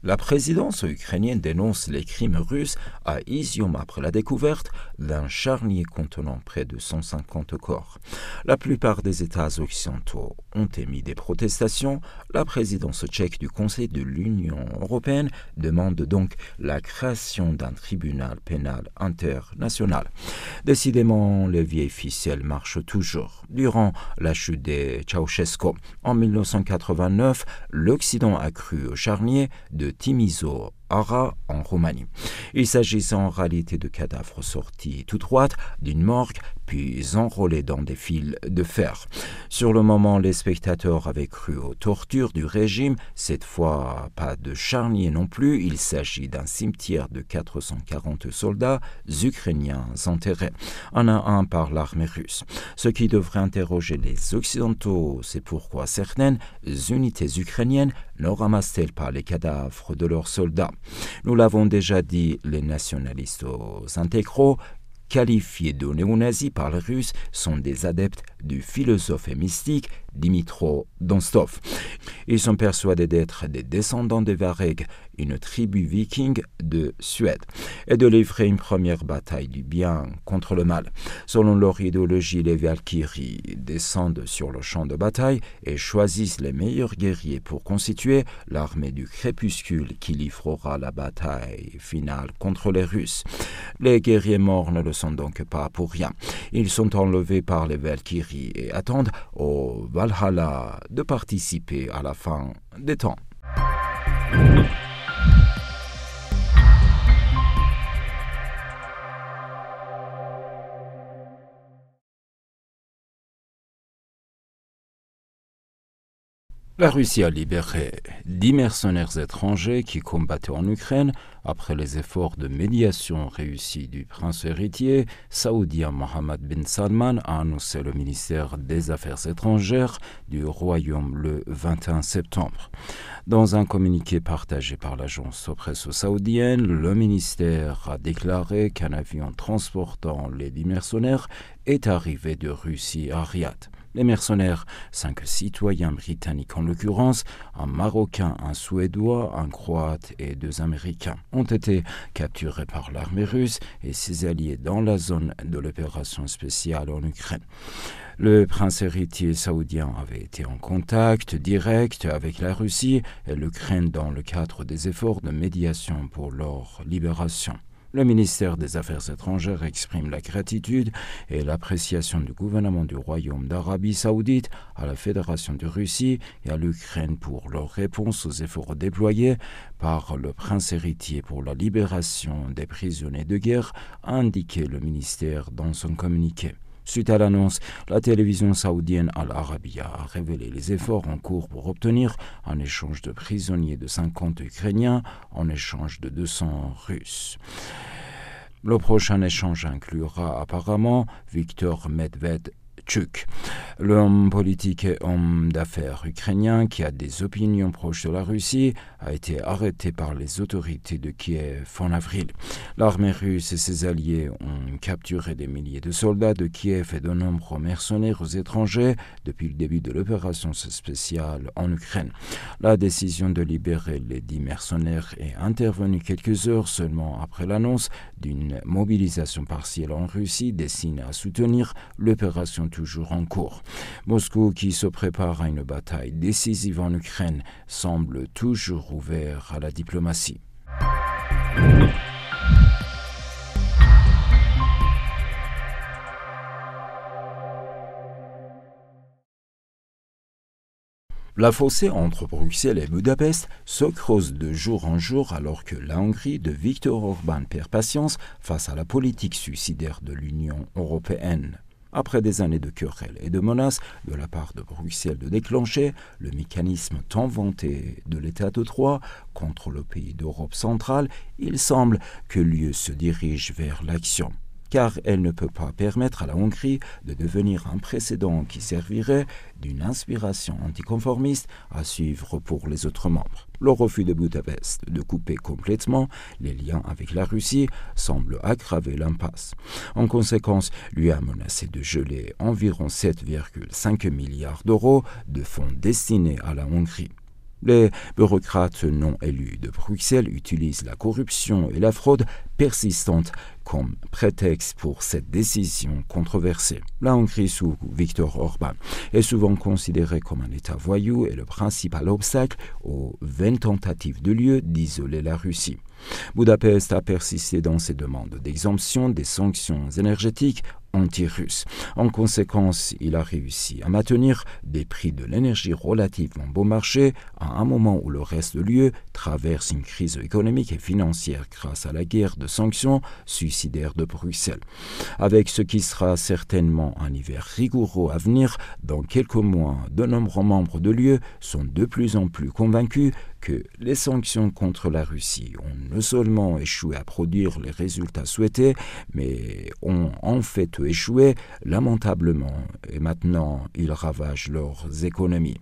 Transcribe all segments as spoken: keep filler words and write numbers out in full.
La présidence ukrainienne dénonce les crimes russes à Izium après la découverte d'un charnier contenant près de cent cinquante corps. La plupart des États occidentaux ont émis des protestations. La présidence tchèque du Conseil de l'Union européenne demande donc la création d'un tribunal pénal international. Décidément, les vieilles ficelles marchent toujours. Durant la chute de Ceausescu en mille neuf cent quatre-vingt-neuf, l'Occident a cru au charnier de Timișoara en Roumanie. Il s'agissait en réalité de cadavres sortis tout droit d'une morgue puis enrôlés dans des fils de fer. Sur le moment, les spectateurs avaient cru aux tortures du régime. Cette fois, pas de charnier non plus. Il s'agit d'un cimetière de quatre cent quarante soldats ukrainiens enterrés, un à un par l'armée russe. Ce qui devrait interroger les Occidentaux, c'est pourquoi certaines unités ukrainiennes ne ramassent-elles pas les cadavres de leurs soldats. Nous l'avons déjà dit, les nationalistes intégraux, qualifiés de néo-nazis par les Russes, sont des adeptes du philosophe et mystique Dimitro Donstov. Ils sont persuadés d'être des descendants des Varegs, une tribu viking de Suède, et de livrer une première bataille du bien contre le mal. Selon leur idéologie, les Valkyries descendent sur le champ de bataille et choisissent les meilleurs guerriers pour constituer l'armée du crépuscule qui livrera la bataille finale contre les Russes. Les guerriers morts ne le sont donc pas pour rien. Ils sont enlevés par les Valkyries et attendent au Valhalla de participer à la fin des temps. La Russie a libéré dix mercenaires étrangers qui combattaient en Ukraine après les efforts de médiation réussis du prince héritier saoudien Mohammed bin Salman, a annoncé le ministère des Affaires étrangères du Royaume le vingt et un septembre. Dans un communiqué partagé par l'agence de presse saoudienne, le ministère a déclaré qu'un avion transportant les dix mercenaires est arrivé de Russie à Riyad. Les mercenaires, cinq citoyens britanniques en l'occurrence, un Marocain, un Suédois, un Croate et deux Américains, ont été capturés par l'armée russe et ses alliés dans la zone de l'opération spéciale en Ukraine. Le prince héritier saoudien avait été en contact direct avec la Russie et l'Ukraine dans le cadre des efforts de médiation pour leur libération. Le ministère des Affaires étrangères exprime la gratitude et l'appréciation du gouvernement du Royaume d'Arabie saoudite à la Fédération de Russie et à l'Ukraine pour leur réponse aux efforts déployés par le prince héritier pour la libération des prisonniers de guerre, a indiqué le ministère dans son communiqué. Suite à l'annonce, la télévision saoudienne Al Arabiya a révélé les efforts en cours pour obtenir un échange de prisonniers de cinquante Ukrainiens en échange de deux cents Russes. Le prochain échange inclura apparemment Viktor Medvedchuk, l'homme politique et homme d'affaires ukrainien qui a des opinions proches de la Russie, a été arrêté par les autorités de Kiev en avril. L'armée russe et ses alliés ont capturé des milliers de soldats de Kiev et de nombreux mercenaires étrangers depuis le début de l'opération spéciale en Ukraine. La décision de libérer les dix mercenaires est intervenue quelques heures seulement après l'annonce d'une mobilisation partielle en Russie destinée à soutenir l'opération toujours en cours. Moscou, qui se prépare à une bataille décisive en Ukraine, semble toujours ouvert à la diplomatie. La fossée entre Bruxelles et Budapest se creuse de jour en jour alors que la Hongrie de Viktor Orban perd patience face à la politique suicidaire de l'Union européenne. Après des années de querelles et de menaces de la part de Bruxelles de déclencher le mécanisme tant vanté de l'État de droit contre le pays d'Europe centrale, il semble que l'U E se dirige vers l'action. Car elle ne peut pas permettre à la Hongrie de devenir un précédent qui servirait d'une inspiration anticonformiste à suivre pour les autres membres. Le refus de Budapest de couper complètement les liens avec la Russie semble aggraver l'impasse. En conséquence, l'U E a menacé de geler environ sept virgule cinq milliards d'euros de fonds destinés à la Hongrie. Les bureaucrates non élus de Bruxelles utilisent la corruption et la fraude persistante comme prétexte pour cette décision controversée. La Hongrie sous Viktor Orban est souvent considérée comme un État voyou et le principal obstacle aux vaines tentatives de l'U E d'isoler la Russie. Budapest a persisté dans ses demandes d'exemption des sanctions énergétiques anti-russes. En conséquence, il a réussi à maintenir des prix de l'énergie relativement bon marché à un moment où le reste de l'U E traverse une crise économique et financière grâce à la guerre de sanctions suicidaire de Bruxelles. Avec ce qui sera certainement un hiver rigoureux à venir, dans quelques mois, de nombreux membres de l'U E sont de plus en plus convaincus que les sanctions contre la Russie ont non seulement échoué à produire les résultats souhaités, mais ont en fait échoué lamentablement et maintenant ils ravagent leurs économies.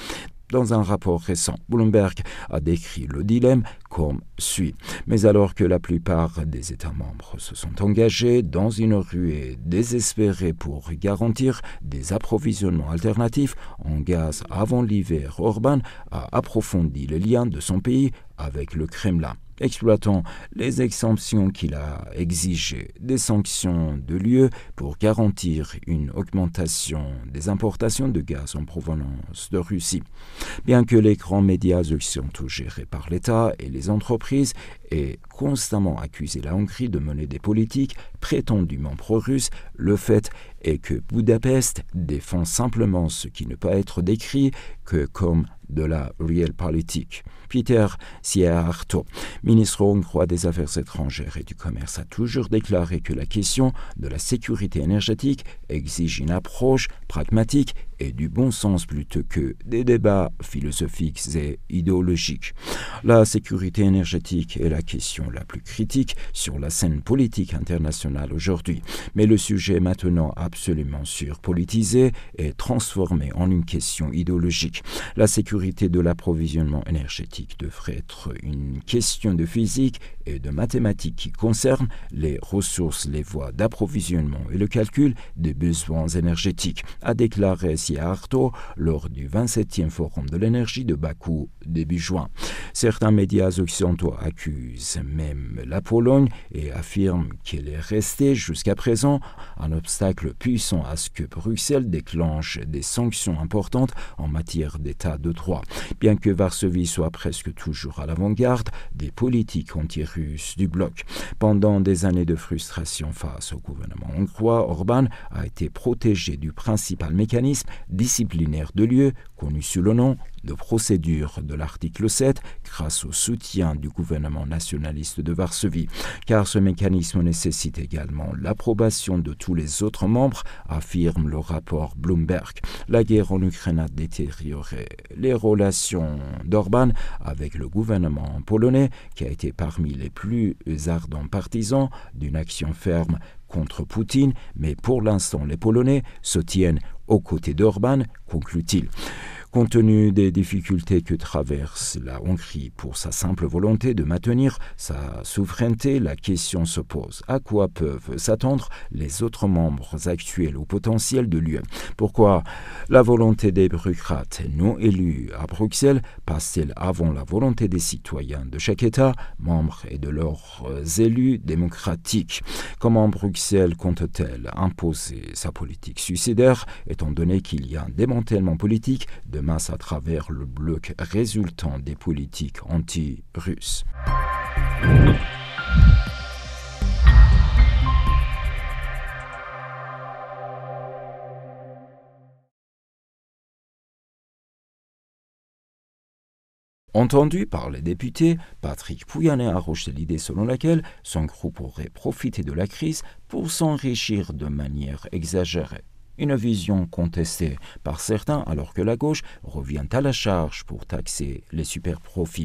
Dans un rapport récent, Bloomberg a décrit le dilemme comme suit. Mais alors que la plupart des États membres se sont engagés dans une ruée désespérée pour garantir des approvisionnements alternatifs en gaz avant l'hiver, Orban a approfondi les liens de son pays avec le Kremlin, exploitant les exemptions qu'il a exigées des sanctions de l'U E pour garantir une augmentation des importations de gaz en provenance de Russie. Bien que les grands médias occidentaux gérés par l'État et les entreprises aient constamment accusé la Hongrie de mener des politiques prétendument pro-russes, le fait est que Budapest défend simplement ce qui ne peut être décrit que comme de la realpolitik. Peter Szijjártó, ministre hongrois des Affaires étrangères et du Commerce, a toujours déclaré que la question de la sécurité énergétique exige une approche pragmatique et du bon sens plutôt que des débats philosophiques et idéologiques. La sécurité énergétique est la question la plus critique sur la scène politique internationale aujourd'hui, mais le sujet est maintenant absolument surpolitisé et transformé en une question idéologique. La sécurité de l'approvisionnement énergétique devrait être une question de physique et de mathématiques qui concerne les ressources, les voies d'approvisionnement et le calcul des besoins énergétiques, a déclaré Szijjártó lors du vingt-septième Forum de l'énergie de Bakou début juin. Certains médias occidentaux accusent même la Pologne et affirment qu'elle est restée jusqu'à présent un obstacle puissant à ce que Bruxelles déclenche des sanctions importantes en matière d'état de droit. Bien que Varsovie soit presque toujours à l'avant-garde des politiques anti-russes du bloc. Pendant des années de frustration face au gouvernement hongrois, Orban a été protégé du principal mécanisme disciplinaire de l'U E, connu sous le nom de procédure de l'article sept, grâce au soutien du gouvernement nationaliste de Varsovie, car ce mécanisme nécessite également l'approbation de tous les autres membres, affirme le rapport Bloomberg. La guerre en Ukraine a détérioré les relations d'Orban avec le gouvernement polonais, qui a été parmi les plus ardents partisans d'une action ferme contre Poutine, mais pour l'instant les Polonais se tiennent aux côtés d'Orban, conclut-il. Compte tenu des difficultés que traverse la Hongrie pour sa simple volonté de maintenir sa souveraineté, la question se pose. À quoi peuvent s'attendre les autres membres actuels ou potentiels de l'U E? Pourquoi la volonté des bureaucrates non élus à Bruxelles passe-t-elle avant la volonté des citoyens de chaque État membre et de leurs élus démocratiques? Comment Bruxelles compte-t-elle imposer sa politique suicidaire, étant donné qu'il y a un démantèlement politique de masse à travers le bloc résultant des politiques anti-russes. Entendu par les députés, Patrick Pouyanné a rejeté l'idée selon laquelle son groupe aurait profité de la crise pour s'enrichir de manière exagérée. Une vision contestée par certains alors que la gauche revient à la charge pour taxer les superprofits.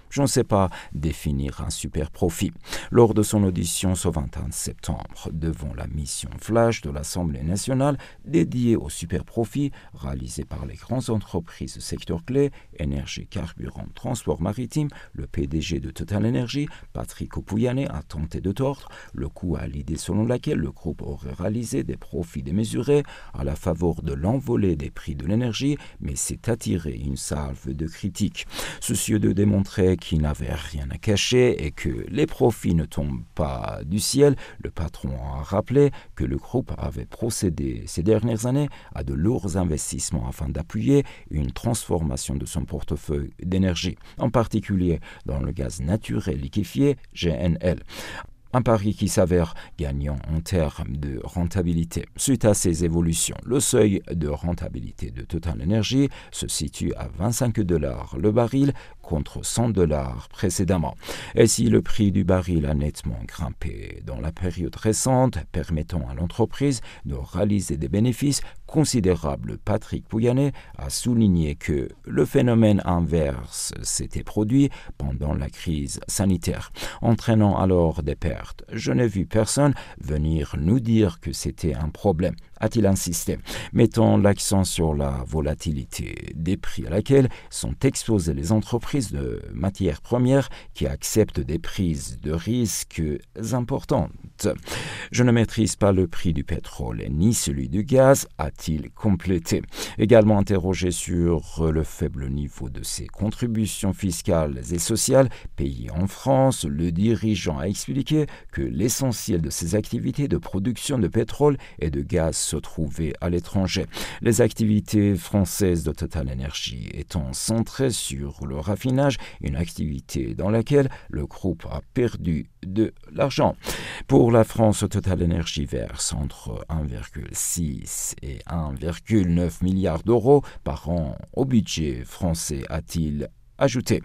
Je ne sais pas définir un super profit. Lors de son audition ce vingt et un septembre devant la mission Flash de l'Assemblée nationale dédiée au super profit réalisé par les grandes entreprises du secteur clé, énergie, carburant, transport maritime, le P D G de Total Energy, Patrick Pouyanné, a tenté de tordre le coup à l'idée selon laquelle le groupe aurait réalisé des profits démesurés à la faveur de l'envolée des prix de l'énergie, mais s'est attiré une salve de critiques. Soucieux de démontrer qu'il n'avait rien à cacher et que les profits ne tombent pas du ciel, le patron a rappelé que le groupe avait procédé ces dernières années à de lourds investissements afin d'appuyer une transformation de son portefeuille d'énergie, en particulier dans le gaz naturel liquéfié G N L. Un pari qui s'avère gagnant en termes de rentabilité. Suite à ces évolutions, le seuil de rentabilité de Total Energy se situe à vingt-cinq dollars le baril contre cent dollars précédemment. Et si le prix du baril a nettement grimpé dans la période récente, permettant à l'entreprise de réaliser des bénéfices considérables, Patrick Pouyanné a souligné que le phénomène inverse s'était produit pendant la crise sanitaire, entraînant alors des pertes. Je n'ai vu personne venir nous dire que c'était un problème, a-t-il insisté, mettant l'accent sur la volatilité des prix à laquelle sont exposées les entreprises de matières premières qui acceptent des prises de risques importantes. Je ne maîtrise pas le prix du pétrole ni celui du gaz, a-t-il complété. Également interrogé sur le faible niveau de ses contributions fiscales et sociales payées en France, le dirigeant a expliqué que l'essentiel de ses activités de production de pétrole et de gaz se trouvait à l'étranger. Les activités françaises de Total Energy étant centrées sur le raffinage, une activité dans laquelle le groupe a perdu de l'argent. Pour la France, Total Energy verse entre un virgule six et un virgule neuf milliards d'euros par an au budget français, a-t-il ajouté.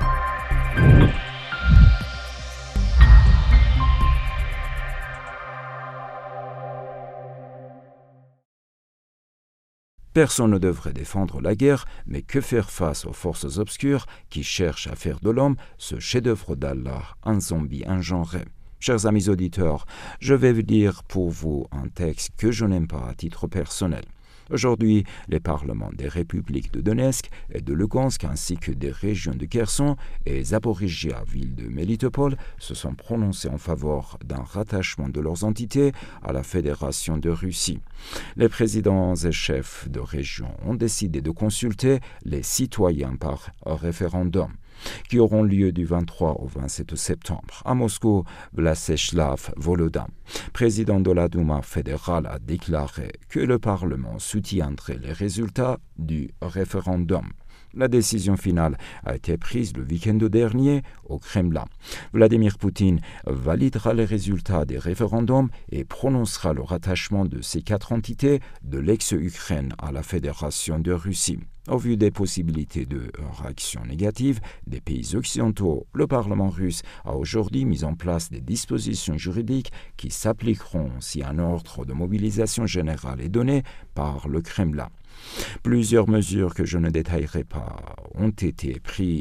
Personne ne devrait défendre la guerre, mais que faire face aux forces obscures qui cherchent à faire de l'homme ce chef-d'œuvre d'Allah, un zombie ingenré. Chers amis auditeurs, je vais lire pour vous un texte que je n'aime pas à titre personnel. Aujourd'hui, les parlements des républiques de Donetsk et de Lugansk ainsi que des régions de Kherson et Zaporizhia, ville de Melitopol, se sont prononcés en faveur d'un rattachement de leurs entités à la Fédération de Russie. Les présidents et chefs de région ont décidé de consulter les citoyens par référendum, qui auront lieu du vingt-trois au vingt-sept septembre. À Moscou, Vyacheslav Volodin, président de la Douma fédérale, a déclaré que le Parlement soutiendrait les résultats du référendum. La décision finale a été prise le week-end dernier au Kremlin. Vladimir Poutine validera les résultats des référendums et prononcera le rattachement de ces quatre entités de l'ex-Ukraine à la Fédération de Russie. Au vu des possibilités de réaction négative des pays occidentaux, le Parlement russe a aujourd'hui mis en place des dispositions juridiques qui s'appliqueront si un ordre de mobilisation générale est donné par le Kremlin. Plusieurs mesures que je ne détaillerai pas ont été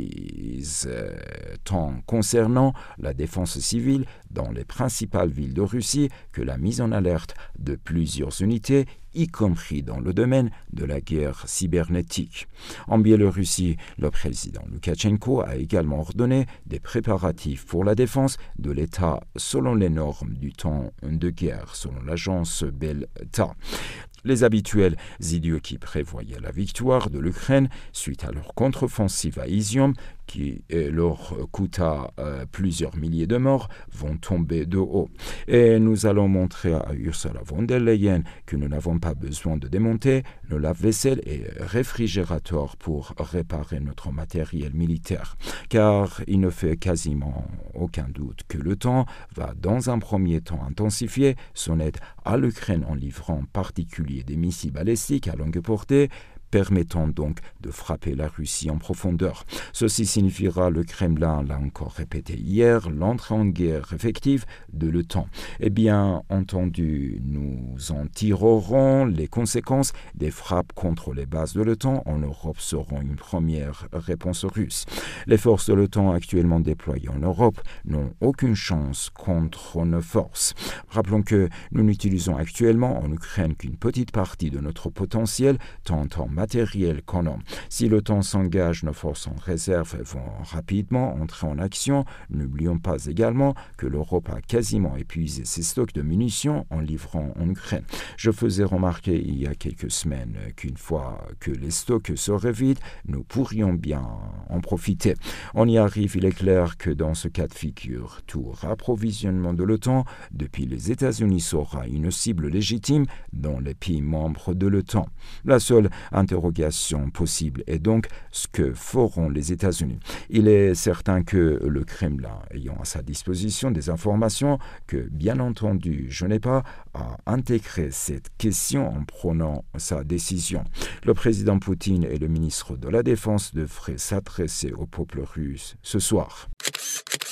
prises euh, tant concernant la défense civile dans les principales villes de Russie que la mise en alerte de plusieurs unités, y compris dans le domaine de la guerre cybernétique. En Biélorussie, le président Loukachenko a également ordonné des préparatifs pour la défense de l'État selon les normes du temps de guerre, selon l'agence Belta. Les habituels idiots qui prévoyaient la victoire de l'Ukraine suite à leur contre-offensive à Izium, qui leur coûta euh, plusieurs milliers de morts, vont tomber de haut. Et nous allons montrer à Ursula von der Leyen que nous n'avons pas besoin de démonter nos lave-vaisselle et réfrigérateurs pour réparer notre matériel militaire, car il ne fait quasiment aucun doute que le temps va dans un premier temps intensifier son aide à l'Ukraine en livrant en particulier des missiles balistiques à longue portée, permettant donc de frapper la Russie en profondeur. Ceci signifiera, le Kremlin l'a encore répété hier, l'entrée en guerre effective de l'OTAN. Eh bien entendu, nous en tirerons les conséquences. Des frappes contre les bases de l'OTAN en Europe seront une première réponse russe. Les forces de l'OTAN actuellement déployées en Europe n'ont aucune chance contre nos forces. Rappelons que nous n'utilisons actuellement en Ukraine qu'une petite partie de notre potentiel, tant en matériel qu'en hommes. Si l'OTAN s'engage, nos forces en réserve vont rapidement entrer en action. N'oublions pas également que l'Europe a quasiment épuisé ses stocks de munitions en livrant en Ukraine. Je faisais remarquer il y a quelques semaines qu'une fois que les stocks seraient vides, nous pourrions bien en profiter. On y arrive, il est clair que dans ce cas de figure, tout approvisionnement de l'OTAN depuis les États-Unis sera une cible légitime dans les pays membres de l'OTAN. La seule interrogation possible est donc ce que feront les États-Unis. Il est certain que le Kremlin, ayant à sa disposition des informations que, bien entendu, je n'ai pas, a intégré cette question en prenant sa décision. Le président Poutine et le ministre de la Défense devraient s'adresser au peuple russe ce soir.